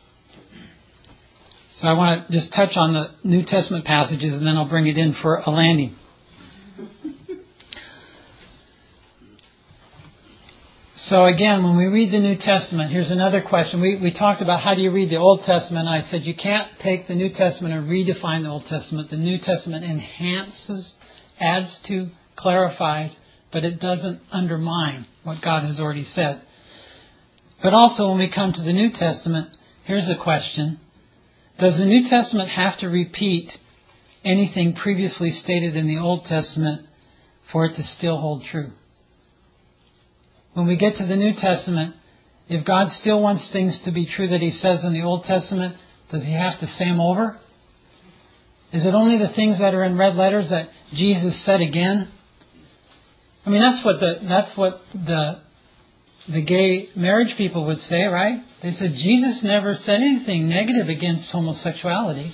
So I want to just touch on the New Testament passages and then I'll bring it in for a landing. So again, when we read the New Testament, here's another question. We, we talked about how do you read the Old Testament. I said you can't take the New Testament and redefine the Old Testament. The New Testament enhances, adds to, clarifies, but it doesn't undermine what God has already said. But also when we come to the New Testament, here's a question. Does the New Testament have to repeat anything previously stated in the Old Testament for it to still hold true? When we get to the New Testament, if God still wants things to be true that He says in the Old Testament, does He have to say them over? Is it only the things that are in red letters that Jesus said again? I mean, that's what the that's what the the gay marriage people would say, right? They said Jesus never said anything negative against homosexuality.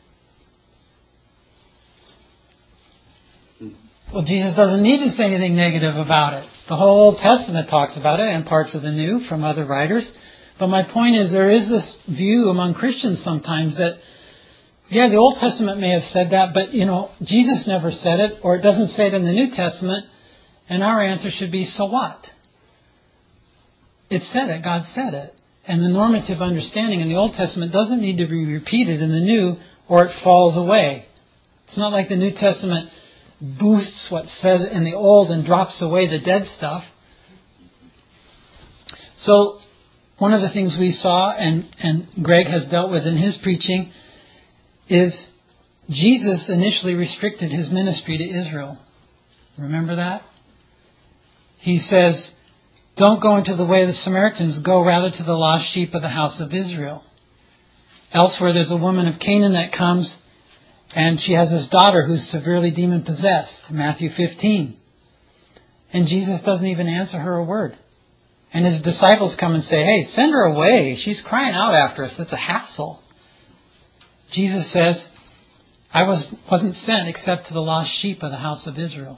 Well, Jesus doesn't need to say anything negative about it. The whole Old Testament talks about it and parts of the New from other writers. But my point is there is this view among Christians sometimes that, yeah, the Old Testament may have said that, but, you know, Jesus never said it, or it doesn't say it in the New Testament. And our answer should be, so what? It said it. God said it. And the normative understanding in the Old Testament doesn't need to be repeated in the New, or it falls away. It's not like the New Testament boosts what's said in the Old and drops away the dead stuff. So one of the things we saw, and, and Greg has dealt with in his preaching, is Jesus initially restricted His ministry to Israel. Remember that? He says, don't go into the way of the Samaritans, go rather to the lost sheep of the house of Israel. Elsewhere there's a woman of Canaan that comes, and she has this daughter who's severely demon-possessed, Matthew fifteen. And Jesus doesn't even answer her a word. And His disciples come and say, hey, send her away. She's crying out after us. That's a hassle. Jesus says, I was, wasn't sent except to the lost sheep of the house of Israel.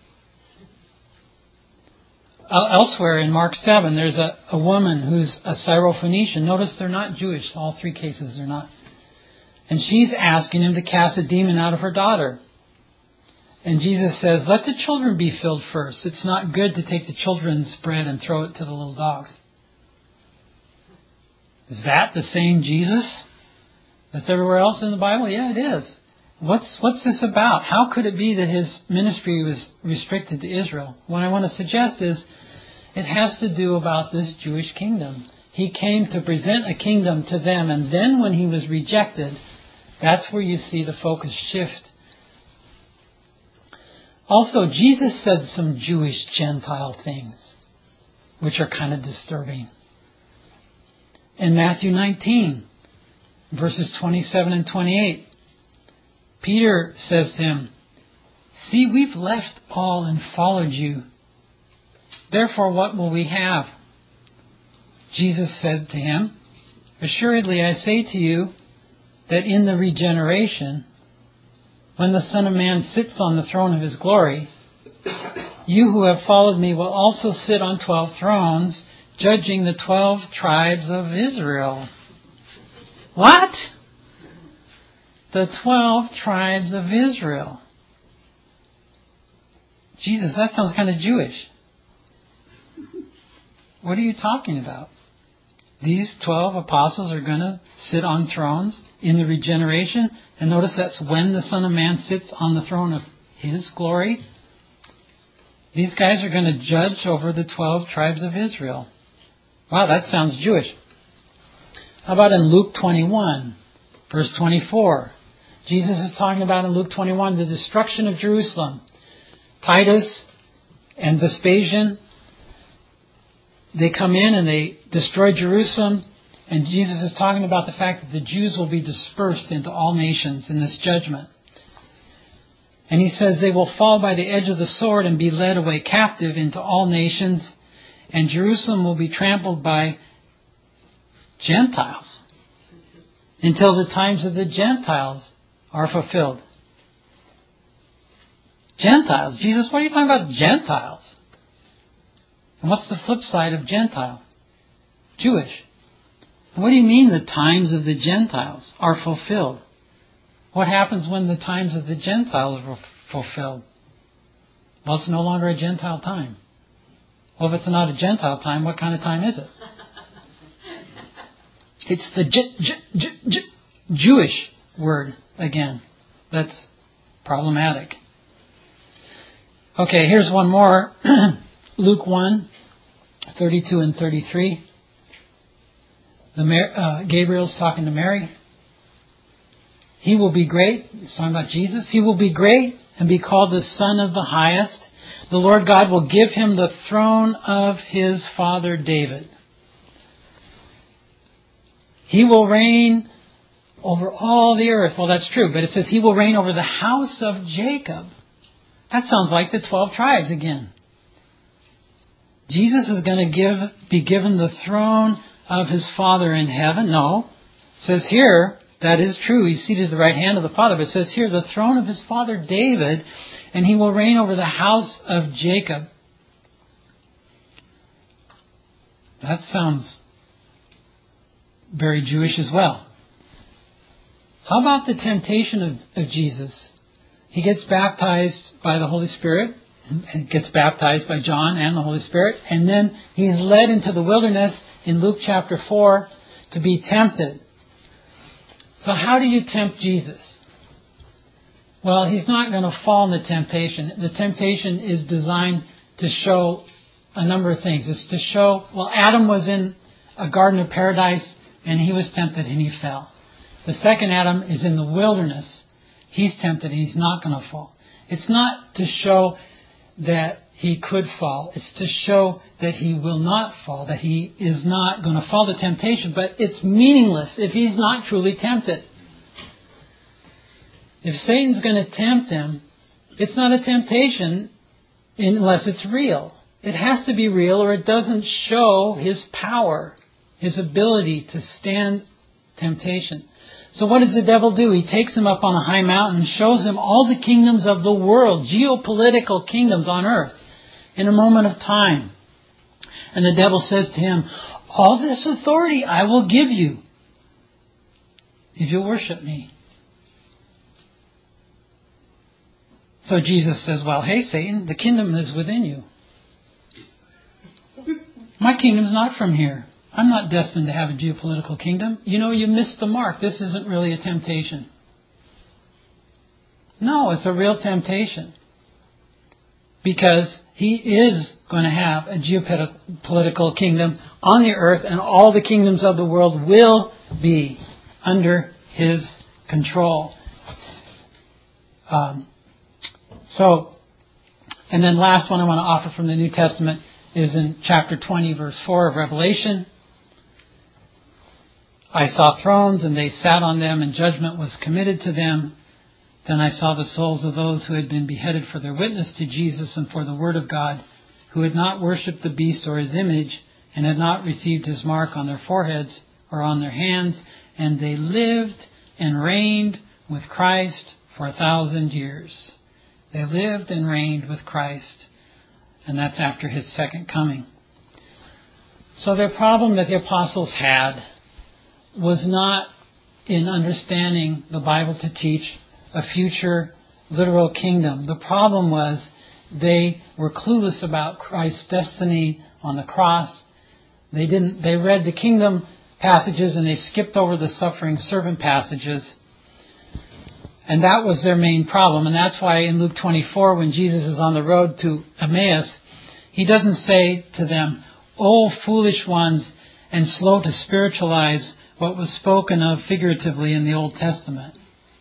Elsewhere in Mark seven, there's a, a woman who's a Syrophoenician. Notice they're not Jewish. All three cases they're not. And she's asking him to cast a demon out of her daughter. And Jesus says, let the children be filled first. It's not good to take the children's bread and throw it to the little dogs. Is that the same Jesus that's everywhere else in the Bible? Yeah, it is. What's what's this about? How could it be that his ministry was restricted to Israel? What I want to suggest is it has to do about this Jewish kingdom. He came to present a kingdom to them, and then when he was rejected, that's where you see the focus shift. Also, Jesus said some Jewish Gentile things, which are kind of disturbing. In Matthew nineteen, verses twenty-seven and twenty-eight, Peter says to him, see, we've left all and followed you. Therefore, what will we have? Jesus said to him, assuredly, I say to you that in the regeneration, when the Son of Man sits on the throne of his glory, you who have followed me will also sit on twelve thrones, judging the twelve tribes of Israel. What? The twelve tribes of Israel. Jesus, that sounds kind of Jewish. What are you talking about? These twelve apostles are going to sit on thrones in the regeneration. And notice that's when the Son of Man sits on the throne of his glory. These guys are going to judge over the twelve tribes of Israel. Wow, that sounds Jewish. How about in Luke twenty-one, verse twenty-four? Jesus is talking about in Luke twenty-one the destruction of Jerusalem. Titus and Vespasian, they come in and they destroy Jerusalem. And Jesus is talking about the fact that the Jews will be dispersed into all nations in this judgment. And he says they will fall by the edge of the sword and be led away captive into all nations. And Jerusalem will be trampled by Gentiles until the times of the Gentiles are fulfilled. Gentiles. Jesus, what are you talking about Gentiles? And what's the flip side of Gentile? Jewish. What do you mean the times of the Gentiles are fulfilled? What happens when the times of the Gentiles are fulfilled? Well, it's no longer a Gentile time. Well, if it's not a Gentile time, what kind of time is it? It's the J- J- J- J- Jewish word again. That's problematic. Okay, here's one more. Luke one, thirty-two and thirty-three. The uh, Gabriel's talking to Mary. He will be great. He's talking about Jesus. He will be great and be called the Son of the Highest. The Lord God will give him the throne of his father David. He will reign over all the earth. Well, that's true, but it says he will reign over the house of Jacob. That sounds like the twelve tribes again. Jesus is going to give, be given the throne of his Father in heaven. No. It says here, that is true. He's seated at the right hand of the Father. But it says here, the throne of his father David, and he will reign over the house of Jacob. That sounds very Jewish as well. How about the temptation of, of Jesus? He gets baptized by the Holy Spirit, and gets baptized by John and the Holy Spirit, and then he's led into the wilderness in Luke chapter four to be tempted. So how do you tempt Jesus? Well, he's not going to fall in the temptation. The temptation is designed to show a number of things. It's to show, well, Adam was in a garden of paradise and he was tempted and he fell. The second Adam is in the wilderness. He's tempted and he's not going to fall. It's not to show that he could fall. It's to show that he will not fall, that he is not going to fall to temptation. But it's meaningless if he's not truly tempted. If Satan's going to tempt him, it's not a temptation unless it's real. It has to be real or it doesn't show his power, his ability to stand temptation. So what does the devil do? He takes him up on a high mountain and shows him all the kingdoms of the world, geopolitical kingdoms on earth, in a moment of time. And the devil says to him, all this authority I will give you if you worship me. So Jesus says, well, hey, Satan, the kingdom is within you. My kingdom's not from here. I'm not destined to have a geopolitical kingdom. You know, you missed the mark. This isn't really a temptation. No, it's a real temptation. Because he is going to have a geopolitical kingdom on the earth, and all the kingdoms of the world will be under his control. Um, so, and then last one I want to offer from the New Testament is in chapter twenty, verse four of Revelation. I saw thrones, and they sat on them, and judgment was committed to them. Then I saw the souls of those who had been beheaded for their witness to Jesus and for the word of God, who had not worshipped the beast or his image, and had not received his mark on their foreheads or on their hands, and they lived and reigned with Christ for a thousand years. They lived and reigned with Christ, and that's after his second coming. So the problem that the apostles had was not in understanding the Bible to teach a future literal kingdom. The problem was they were clueless about Christ's destiny on the cross. They didn't. They read the kingdom passages and they skipped over the suffering servant passages. And that was their main problem. And that's why in Luke twenty-four, when Jesus is on the road to Emmaus, he doesn't say to them, "O foolish ones, and slow to spiritualize what was spoken of figuratively in the Old Testament."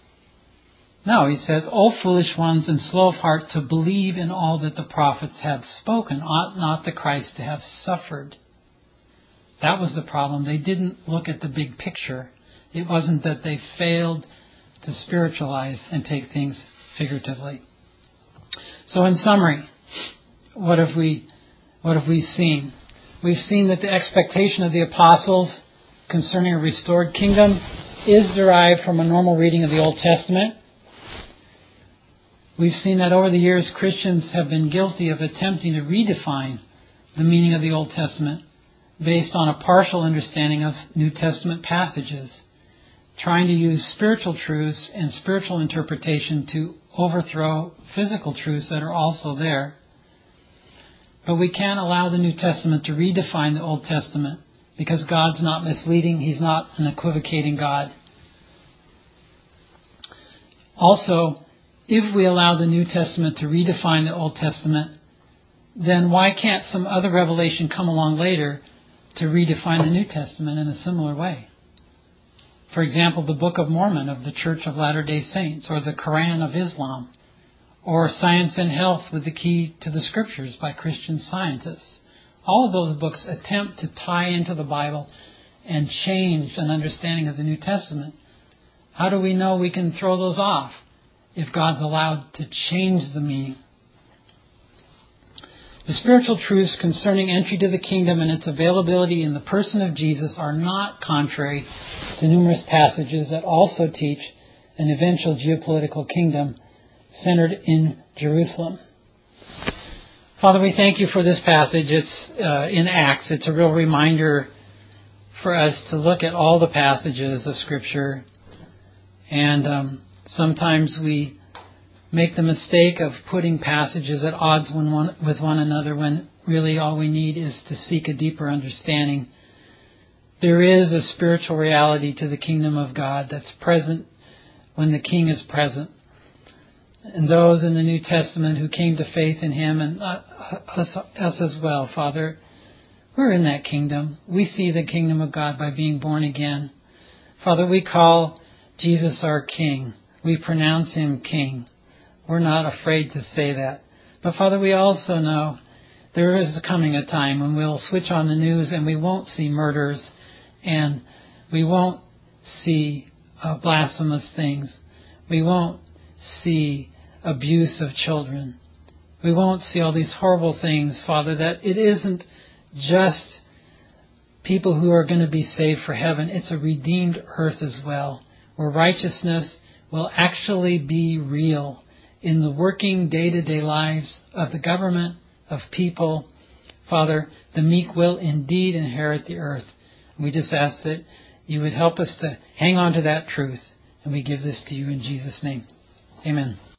No, he says, "O foolish ones, and slow of heart to believe in all that the prophets have spoken. Ought not the Christ to have suffered?" That was the problem. They didn't look at the big picture. It wasn't that they failed to spiritualize and take things figuratively. So in summary, what have we what have we seen? We've seen that the expectation of the apostles concerning a restored kingdom is derived from a normal reading of the Old Testament. We've seen that over the years Christians have been guilty of attempting to redefine the meaning of the Old Testament based on a partial understanding of New Testament passages, trying to use spiritual truths and spiritual interpretation to overthrow physical truths that are also there. But we can't allow the New Testament to redefine the Old Testament because God's not misleading. He's not an equivocating God. Also, if we allow the New Testament to redefine the Old Testament, then why can't some other revelation come along later to redefine the New Testament in a similar way? For example, the Book of Mormon of the Church of Latter-day Saints, or the Quran of Islam, or Science and Health with the Key to the Scriptures by Christian Scientists. All of those books attempt to tie into the Bible and change an understanding of the New Testament. How do we know we can throw those off if God's allowed to change the meaning? The spiritual truths concerning entry to the kingdom and its availability in the person of Jesus are not contrary to numerous passages that also teach an eventual geopolitical kingdom centered in Jerusalem. Father, we thank you for this passage. It's uh, in Acts. It's a real reminder for us to look at all the passages of Scripture. And um, sometimes we make the mistake of putting passages at odds when one, with one another when really all we need is to seek a deeper understanding. There is a spiritual reality to the kingdom of God that's present when the King is present. And those in the New Testament who came to faith in Him, and us, us as well, Father, we're in that kingdom. We see the kingdom of God by being born again. Father, we call Jesus our King. We pronounce Him King. We're not afraid to say that. But Father, we also know there is coming a time when we'll switch on the news and we won't see murders and we won't see uh, blasphemous things. We won't see abuse of children. We won't see all these horrible things, Father, that it isn't just people who are going to be saved for heaven. It's a redeemed earth as well, where righteousness will actually be real in the working day-to-day lives of the government, of people. Father, the meek will indeed inherit the earth. We just ask that you would help us to hang on to that truth. And we give this to you in Jesus' name. Amen.